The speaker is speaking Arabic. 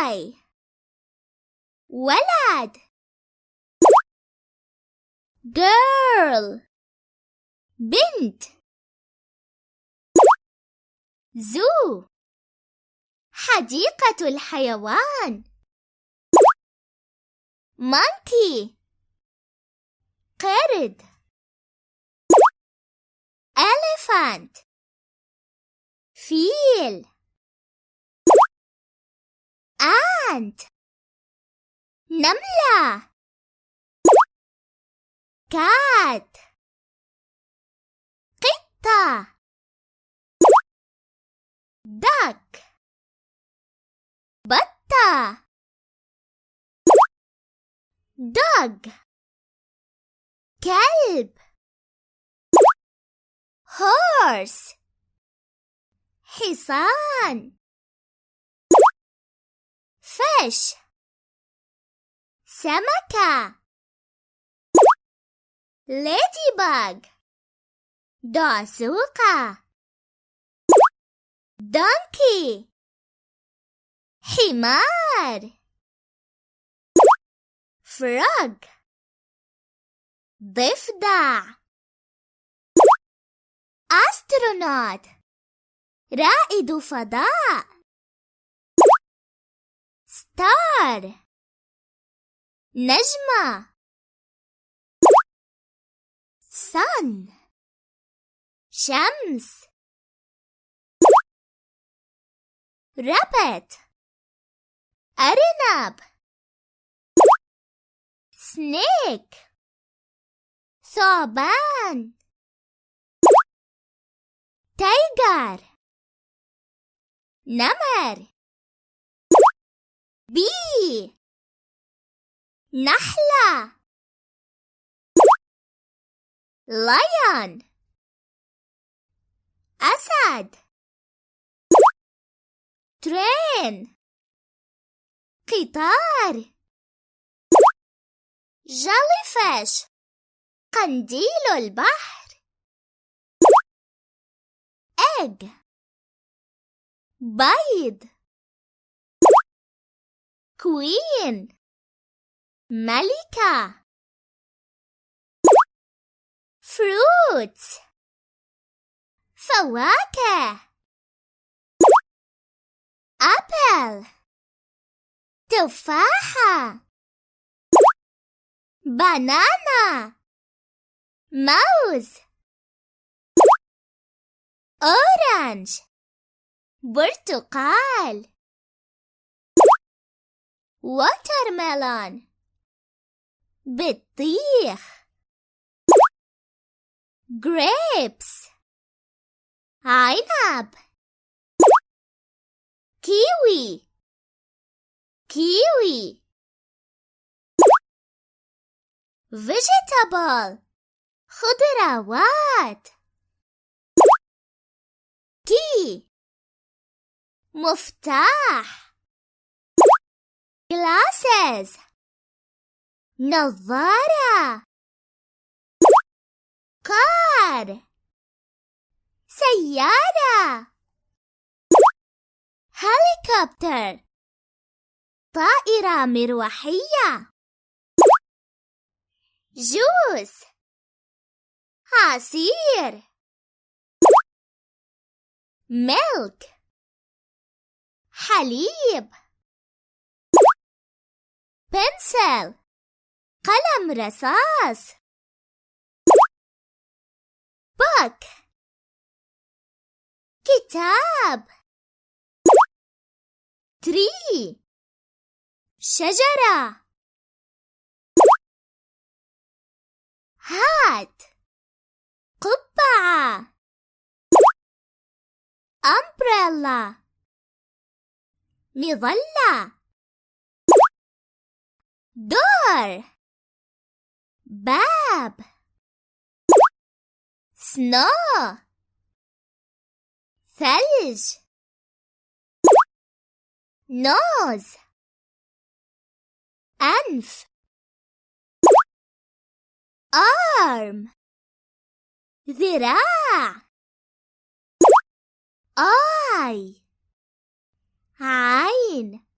boy. ولد. girl. بنت. zoo. حديقة الحيوان. monkey. قرد. elephant. فيل. ant. نملة. cat. قطة. duck. بطة. dog. كلب. horse. حصان. fish. سمكة. ladybug. دعسوقة. donkey. حمار. frog. ضفدع. astronaut. رائد فضاء. star. نجمة. sun. شمس. rabbit. أرنب. snake. ثعبان. tiger. نمر. bee. نحلة. lion. أسد. train. قطار. jellyfish. قنديل البحر. egg. بيض. queen. ملكة. fruits. فواكه. apple. تفاحة. banana. موز. orange. برتقال. watermelon. بطيخ. grapes. عنب. kiwi. kiwi. vegetable. خضروات. key. مفتاح. glasses. نظارة. car. سيارة. helicopter. طائرة مروحية. juice. عصير. milk. حليب. pencil. قلم رصاص. book. كتاب. tree. شجرة. hat. قبعة. umbrella. مظلة. door. باب. snow. ثلج. nose. أنف. arm. ذراع. eye. عين.